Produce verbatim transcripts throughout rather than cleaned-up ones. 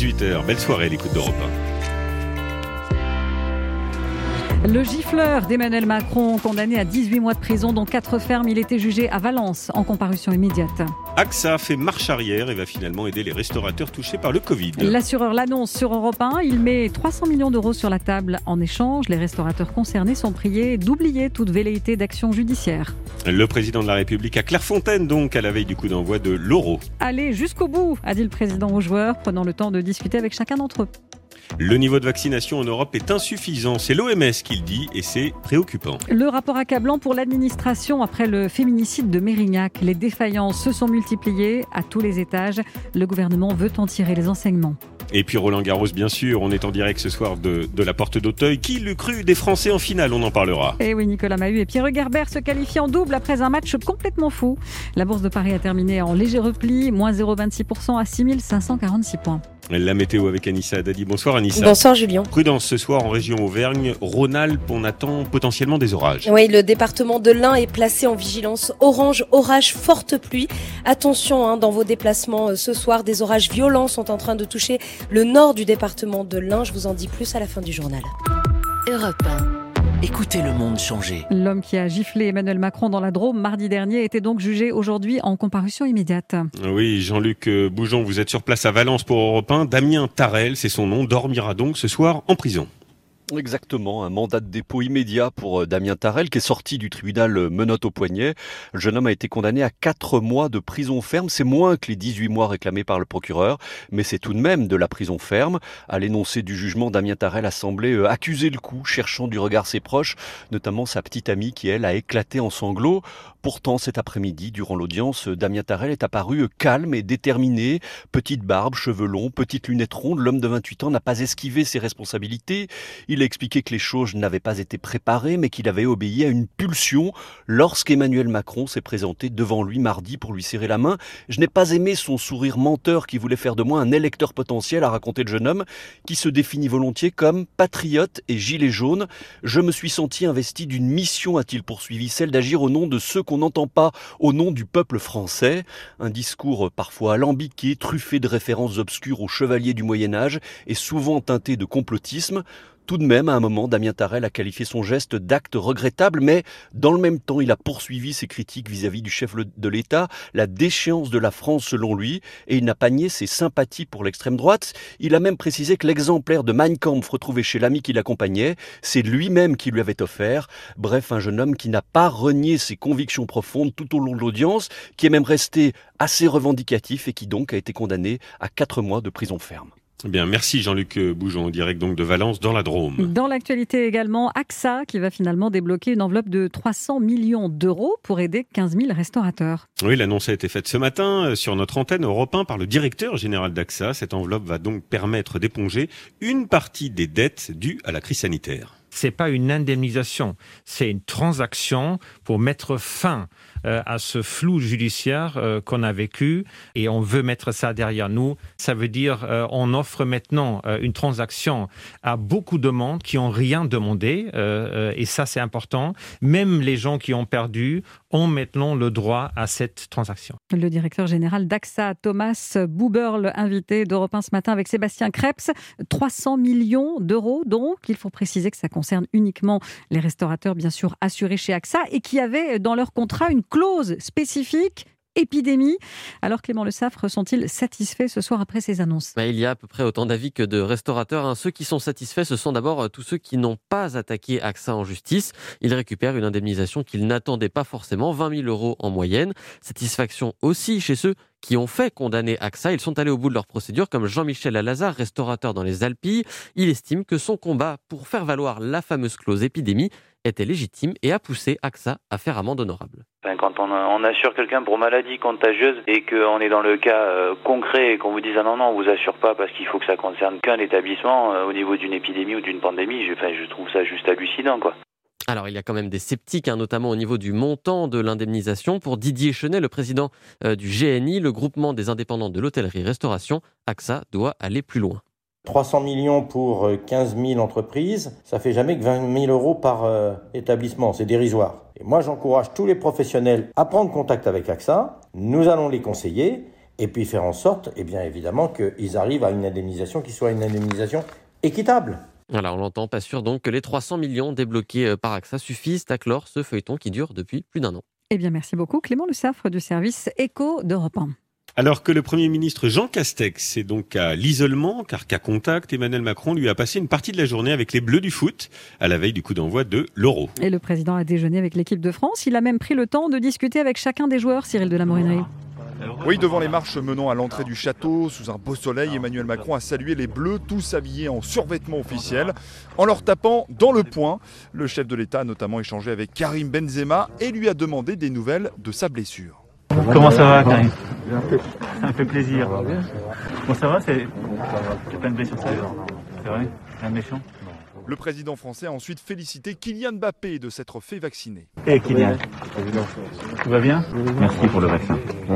dix-huit heures. Belle soirée, l'écoute d'Europe un. Le gifleur d'Emmanuel Macron, condamné à dix-huit mois de prison, dont quatre fermes, il était jugé à Valence en comparution immédiate. AXA fait marche arrière et va finalement aider les restaurateurs touchés par le Covid. L'assureur l'annonce sur Europe un, il met trois cents millions d'euros sur la table en échange. Les restaurateurs concernés sont priés d'oublier toute velléité d'action judiciaire. Le président de la République à Clairefontaine, donc, à la veille du coup d'envoi de l'Euro. Allez jusqu'au bout, a dit le président aux joueurs, prenant le temps de discuter avec chacun d'entre eux. Le niveau de vaccination en Europe est insuffisant, c'est l'O M S qui le dit et c'est préoccupant. Le rapport accablant pour l'administration après le féminicide de Mérignac. Les défaillances se sont multipliées à tous les étages. Le gouvernement veut en tirer les enseignements. Et puis Roland Garros, bien sûr, on est en direct ce soir de, de la Porte d'Auteuil. Qui l'eût cru des Français en finale, on en parlera. Et oui, Nicolas Mahut et Pierre Hugerbert se qualifient en double après un match complètement fou. La Bourse de Paris a terminé en léger repli, moins zéro virgule vingt-six pour cent à six mille cinq cent quarante-six points. La météo avec Anissa Haddadi. Bonsoir Anissa. Bonsoir Julien. Prudence ce soir en région Auvergne, Rhône-Alpes, on attend potentiellement des orages. Oui, le département de l'Ain est placé en vigilance orange, orage, forte pluie. Attention hein, dans vos déplacements ce soir, des orages violents sont en train de toucher le nord du département de l'Ain. Je vous en dis plus à la fin du journal. Europe un. Écoutez le monde changer. L'homme qui a giflé Emmanuel Macron dans la Drôme mardi dernier était donc jugé aujourd'hui en comparution immédiate. Oui, Jean-Luc Boujon, vous êtes sur place à Valence pour Europe un. Damien Tarel, c'est son nom, dormira donc ce soir en prison. Exactement, un mandat de dépôt immédiat pour Damien Tarel qui est sorti du tribunal menottes au poignet. Le jeune homme a été condamné à quatre mois de prison ferme. C'est moins que les dix-huit mois réclamés par le procureur, mais c'est tout de même de la prison ferme. À l'énoncé du jugement, Damien Tarel a semblé accuser le coup, cherchant du regard ses proches, notamment sa petite amie qui, elle, a éclaté en sanglots. Pourtant, cet après-midi, durant l'audience, Damien Tarel est apparu calme et déterminé. Petite barbe, cheveux longs, petite lunette ronde, l'homme de vingt-huit ans n'a pas esquivé ses responsabilités. Il a expliqué que les choses n'avaient pas été préparées, mais qu'il avait obéi à une pulsion lorsqu'Emmanuel Macron s'est présenté devant lui mardi pour lui serrer la main. Je n'ai pas aimé son sourire menteur qui voulait faire de moi un électeur potentiel, a raconté le jeune homme, qui se définit volontiers comme patriote et gilet jaune. Je me suis senti investi d'une mission, a-t-il poursuivi, celle d'agir au nom de ceux qu'on n'entend pas, au nom du peuple français. Un discours parfois alambiqué, truffé de références obscures aux chevaliers du Moyen-Âge et souvent teinté de complotisme. Tout de même, à un moment, Damien Tarel a qualifié son geste d'acte regrettable, mais dans le même temps, il a poursuivi ses critiques vis-à-vis du chef de l'État, la déchéance de la France selon lui, et il n'a pas nié ses sympathies pour l'extrême droite. Il a même précisé que l'exemplaire de Mein Kampf retrouvé chez l'ami qui l'accompagnait, c'est lui-même qui lui avait offert. Bref, un jeune homme qui n'a pas renié ses convictions profondes tout au long de l'audience, qui est même resté assez revendicatif et qui donc a été condamné à quatre mois de prison ferme. Bien, merci Jean-Luc Boujon, en direct donc de Valence dans la Drôme. Dans l'actualité également, AXA qui va finalement débloquer une enveloppe de trois cents millions d'euros pour aider quinze mille restaurateurs. Oui, l'annonce a été faite ce matin sur notre antenne Europe un par le directeur général d'AXA. Cette enveloppe va donc permettre d'éponger une partie des dettes dues à la crise sanitaire. C'est pas une indemnisation, c'est une transaction pour mettre fin euh, à ce flou judiciaire euh, qu'on a vécu et on veut mettre ça derrière nous. Ça veut dire euh, on offre maintenant euh, une transaction à beaucoup de monde qui ont rien demandé euh, euh, et ça c'est important. Même les gens qui ont perdu ont maintenant le droit à cette transaction. Le directeur général d'AXA, Thomas Buberl, invité d'Europe un ce matin avec Sébastien Krebs. trois cents millions d'euros, donc il faut préciser que ça concerne uniquement les restaurateurs, bien sûr, assurés chez AXA et qui avaient dans leur contrat une clause spécifique épidémie. Alors Clément Le Saffre, sont-ils satisfaits ce soir après ces annonces ? Il y a à peu près autant d'avis que de restaurateurs. Hein. Ceux qui sont satisfaits, ce sont d'abord tous ceux qui n'ont pas attaqué AXA en justice. Ils récupèrent une indemnisation qu'ils n'attendaient pas forcément, vingt mille euros en moyenne. Satisfaction aussi chez ceux qui ont fait condamner AXA. Ils sont allés au bout de leur procédure, comme Jean-Michel Alazard, restaurateur dans les Alpilles. Il estime que son combat pour faire valoir la fameuse clause épidémie était légitime et a poussé AXA à faire amende honorable. Enfin, quand on, on assure quelqu'un pour maladie contagieuse et qu'on est dans le cas euh, concret et qu'on vous dise ah non, non, on vous assure pas parce qu'il faut que ça concerne qu'un établissement euh, au niveau d'une épidémie ou d'une pandémie, je, enfin, je trouve ça juste hallucinant, quoi. Alors, il y a quand même des sceptiques, hein, notamment au niveau du montant de l'indemnisation. Pour Didier Chenet, le président euh, du G N I, le groupement des indépendants de l'hôtellerie-restauration, AXA doit aller plus loin. trois cents millions pour quinze mille entreprises, ça fait jamais que vingt mille euros par euh, établissement, c'est dérisoire. Et moi, j'encourage tous les professionnels à prendre contact avec AXA, nous allons les conseiller et puis faire en sorte, eh bien évidemment, qu'ils arrivent à une indemnisation qui soit une indemnisation équitable. Voilà, on l'entend, pas sûr donc que les trois cents millions débloqués par AXA suffisent à clore ce feuilleton qui dure depuis plus d'un an. Eh bien, merci beaucoup Clément Le Saffre du service Éco d'Europe un. Alors que le Premier ministre Jean Castex est donc à l'isolement, car qu'à contact, Emmanuel Macron lui a passé une partie de la journée avec les Bleus du foot, à la veille du coup d'envoi de l'Euro. Et le président a déjeuné avec l'équipe de France. Il a même pris le temps de discuter avec chacun des joueurs, Cyril de la Morinerie. Oui, devant les marches menant à l'entrée du château, sous un beau soleil, Emmanuel Macron a salué les Bleus, tous habillés en survêtement officiel, en leur tapant dans le poing. Le chef de l'État a notamment échangé avec Karim Benzema et lui a demandé des nouvelles de sa blessure. Comment ça va, Karim? Ça me fait plaisir. Bon, ça va, c'est... J'ai pas une blessure sérieuse. C'est vrai? Rien de méchant? Le président français a ensuite félicité Kylian Mbappé de s'être fait vacciner. Et hey, Kylian, tout va bien? Merci pour le vaccin.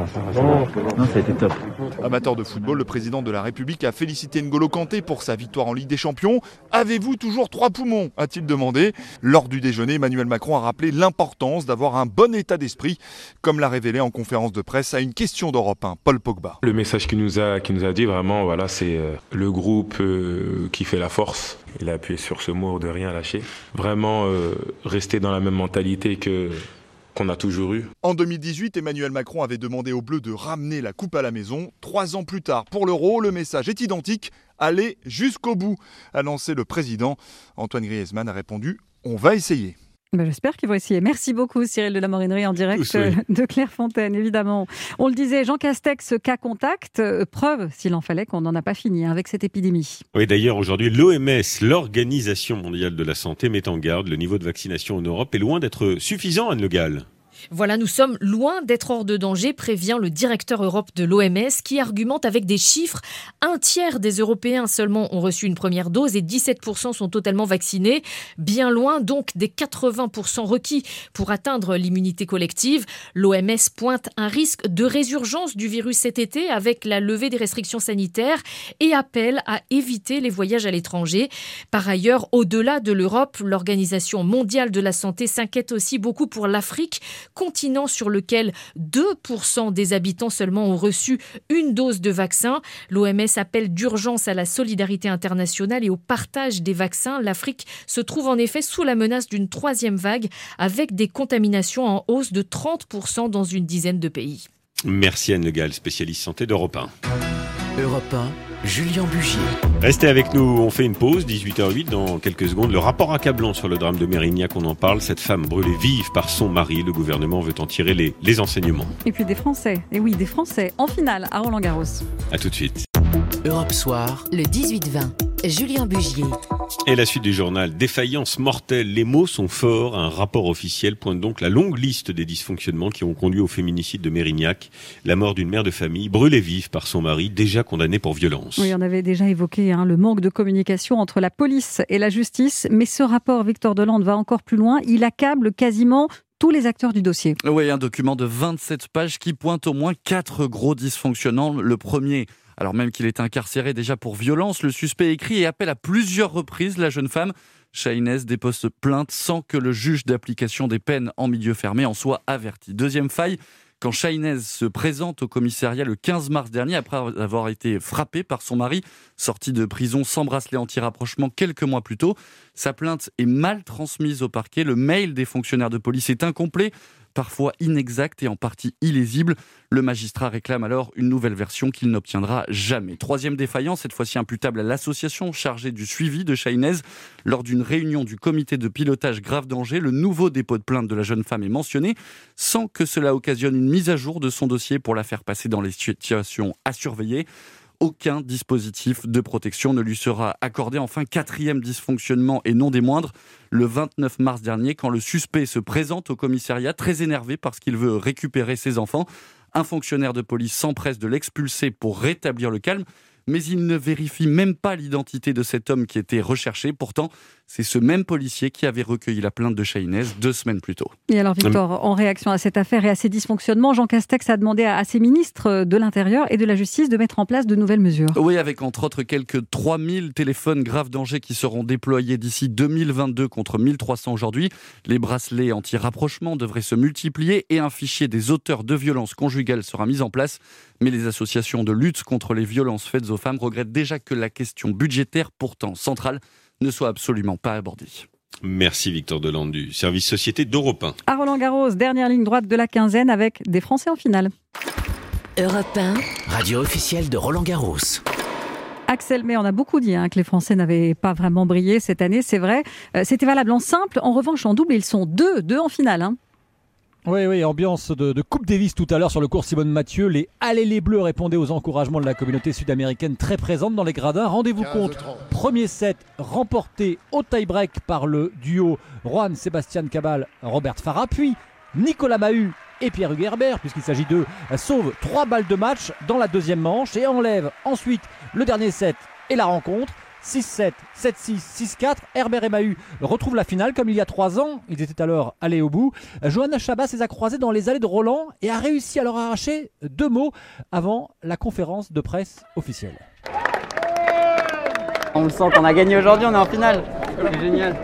Non, ça a été top. Amateur de football, le président de la République a félicité N'Golo Kanté pour sa victoire en Ligue des Champions. Avez-vous toujours trois poumons? A-t-il demandé. Lors du déjeuner, Emmanuel Macron a rappelé l'importance d'avoir un bon état d'esprit, comme l'a révélé en conférence de presse à une question d'Europe un, Paul Pogba. Le message qu'il nous a, qu'il nous a dit vraiment, voilà, c'est euh, le groupe euh, qui fait la force. Il a appuyé sur ce mot de rien lâcher. Vraiment euh, rester dans la même mentalité que qu'on a toujours eu. En deux mille dix-huit, Emmanuel Macron avait demandé aux Bleus de ramener la coupe à la maison. Trois ans plus tard, pour l'Euro, le message est identique. Allez jusqu'au bout, a lancé le président. Antoine Griezmann a répondu « On va essayer ». Ben, j'espère qu'ils vont essayer. Merci beaucoup Cyril de la Morinerie en direct Tous, oui. de Clairefontaine, évidemment. On le disait, Jean Castex, cas contact, preuve, s'il en fallait, qu'on n'en a pas fini avec cette épidémie. Oui, d'ailleurs, aujourd'hui, l'O M S, l'Organisation mondiale de la santé, met en garde. Le niveau de vaccination en Europe est loin d'être suffisant, Anne Le Gall. Voilà, nous sommes loin d'être hors de danger, prévient le directeur Europe de l'O M S qui argumente avec des chiffres. Un tiers des Européens seulement ont reçu une première dose et dix-sept pour cent sont totalement vaccinés. Bien loin donc des quatre-vingts pour cent requis pour atteindre l'immunité collective. L'O M S pointe un risque de résurgence du virus cet été avec la levée des restrictions sanitaires et appelle à éviter les voyages à l'étranger. Par ailleurs, au-delà de l'Europe, l'Organisation mondiale de la santé s'inquiète aussi beaucoup pour l'Afrique, continent sur lequel deux pour cent des habitants seulement ont reçu une dose de vaccin. L'O M S appelle d'urgence à la solidarité internationale et au partage des vaccins. L'Afrique se trouve en effet sous la menace d'une troisième vague avec des contaminations en hausse de trente pour cent dans une dizaine de pays. Merci Anne Le Gall, spécialiste santé d'Europe un. Europe un, Julien Bugier. Restez avec nous, on fait une pause, dix-huit heures huit, dans quelques secondes. Le rapport accablant sur le drame de Mérignac, on en parle. Cette femme brûlée vive par son mari, le gouvernement veut en tirer les, les enseignements. Et puis des Français, et oui, des Français en finale à Roland-Garros. A tout de suite. Europe Soir, le dix-huit vingt. Julien Bugier. Et la suite du journal, défaillance mortelle, les mots sont forts. Un rapport officiel pointe donc la longue liste des dysfonctionnements qui ont conduit au féminicide de Mérignac. La mort d'une mère de famille brûlée vive par son mari, déjà condamné pour violence. Oui, on avait déjà évoqué hein, le manque de communication entre la police et la justice. Mais ce rapport, Victor Delande, va encore plus loin. Il accable quasiment tous les acteurs du dossier. Oui, un document de vingt-sept pages qui pointe au moins quatre gros dysfonctionnements. Le premier... Alors même qu'il est incarcéré déjà pour violence, le suspect écrit et appelle à plusieurs reprises la jeune femme. Shahinez dépose plainte sans que le juge d'application des peines en milieu fermé en soit averti. Deuxième faille, quand Shahinez se présente au commissariat le quinze mars dernier, après avoir été frappé par son mari, sorti de prison sans bracelet anti-rapprochement quelques mois plus tôt, sa plainte est mal transmise au parquet. Le mail des fonctionnaires de police est incomplet, parfois inexact et en partie illisible. Le magistrat réclame alors une nouvelle version qu'il n'obtiendra jamais. Troisième défaillance, cette fois-ci imputable à l'association chargée du suivi de Shahinez. Lors d'une réunion du comité de pilotage grave danger, le nouveau dépôt de plainte de la jeune femme est mentionné, sans que cela occasionne une mise à jour de son dossier pour la faire passer dans les situations à surveiller. Aucun dispositif de protection ne lui sera accordé. Enfin, quatrième dysfonctionnement et non des moindres, le vingt-neuf mars dernier, quand le suspect se présente au commissariat, très énervé parce qu'il veut récupérer ses enfants. Un fonctionnaire de police s'empresse de l'expulser pour rétablir le calme, mais il ne vérifie même pas l'identité de cet homme qui était recherché. Pourtant, C'est ce même policier qui avait recueilli la plainte de Chahinez deux semaines plus tôt. Et alors Victor, en réaction à cette affaire et à ces dysfonctionnements, Jean Castex a demandé à ses ministres de l'Intérieur et de la Justice de mettre en place de nouvelles mesures. Oui, avec entre autres quelques trois mille téléphones grave danger qui seront déployés d'ici deux mille vingt-deux contre mille trois cents aujourd'hui. Les bracelets anti-rapprochement devraient se multiplier et un fichier des auteurs de violences conjugales sera mis en place. Mais les associations de lutte contre les violences faites aux femmes regrettent déjà que la question budgétaire, pourtant centrale, ne soit absolument pas abordée. Merci Victor Delande du service société d'Europe un. À Roland-Garros, dernière ligne droite de la quinzaine avec des Français en finale. Europe un, radio officielle de Roland-Garros. Axel May, on a beaucoup dit hein, que les Français n'avaient pas vraiment brillé cette année, c'est vrai. Euh, c'était valable en simple, en revanche en double, ils sont deux, deux en finale. Hein. Oui, oui, ambiance de, de Coupe Davis tout à l'heure sur le cours Simone Mathieu. Les Allez les Bleus répondaient aux encouragements de la communauté sud-américaine très présente dans les gradins. Rendez-vous compte, premier set remporté au tie-break par le duo Juan Sébastien Cabal, Robert Farah, puis Nicolas Mahut et Pierre-Hugues Herbert, puisqu'il s'agit d'eux, sauvent trois balles de match dans la deuxième manche et enlèvent ensuite le dernier set et la rencontre. six sept, sept six, six quatre. Herbert et Mahut retrouvent la finale comme il y a trois ans. Ils étaient alors allés au bout. Johanna Chabas les a croisés dans les allées de Roland et a réussi à leur arracher deux mots avant la conférence de presse officielle. On le sent qu'on a gagné aujourd'hui, on est en finale. C'est génial.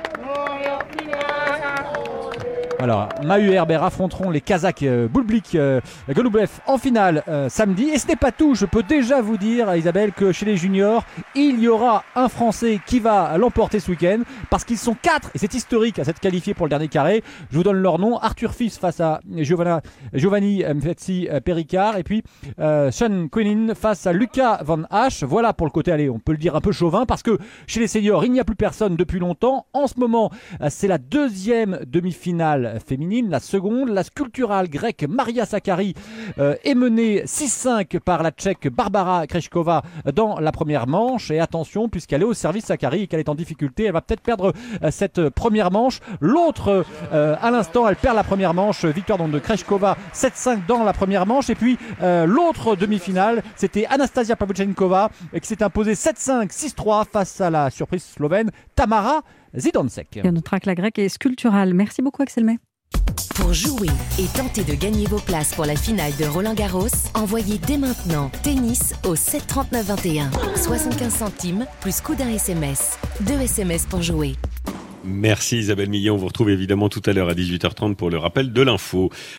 Alors, Mahut et Herbert affronteront les Kazakhs euh, Boulblik euh, Golublev en finale euh, samedi. Et ce n'est pas tout, je peux déjà vous dire, Isabelle, que chez les juniors, il y aura un Français qui va l'emporter ce week-end parce qu'ils sont quatre, et c'est historique à s'être qualifié pour le dernier carré. Je vous donne leur nom, Arthur Fils face à Giovanna, Giovanni Mfetsi Péricard et puis euh, Sean Quinin face à Lucas Van Hache. Voilà pour le côté, allez, on peut le dire un peu chauvin parce que chez les seniors, il n'y a plus personne depuis longtemps. En ce moment, c'est la deuxième demi-finale féminine, la seconde, la sculpturale grecque Maria Sakkari euh, est menée six cinq par la tchèque Barbara Krejčíková dans la première manche et attention puisqu'elle est au service Sakkari et qu'elle est en difficulté, elle va peut-être perdre euh, cette première manche. L'autre euh, à l'instant elle perd la première manche, victoire donc de Krejčíková sept cinq dans la première manche et puis euh, l'autre demi-finale c'était Anastasia Pavlyuchenkova qui s'est imposée sept cinq, six trois face à la surprise slovène Tamara Zidansek. Et notre track la grecque est sculpturale. Merci beaucoup Axel May. Pour jouer et tenter de gagner vos places pour la finale de Roland-Garros, envoyez dès maintenant tennis au sept trente-neuf vingt et un. soixante-quinze centimes plus coût d'un S M S. Deux S M S pour jouer. Merci Isabelle Millet, on vous retrouve évidemment tout à l'heure à dix-huit heures trente pour le rappel de l'info.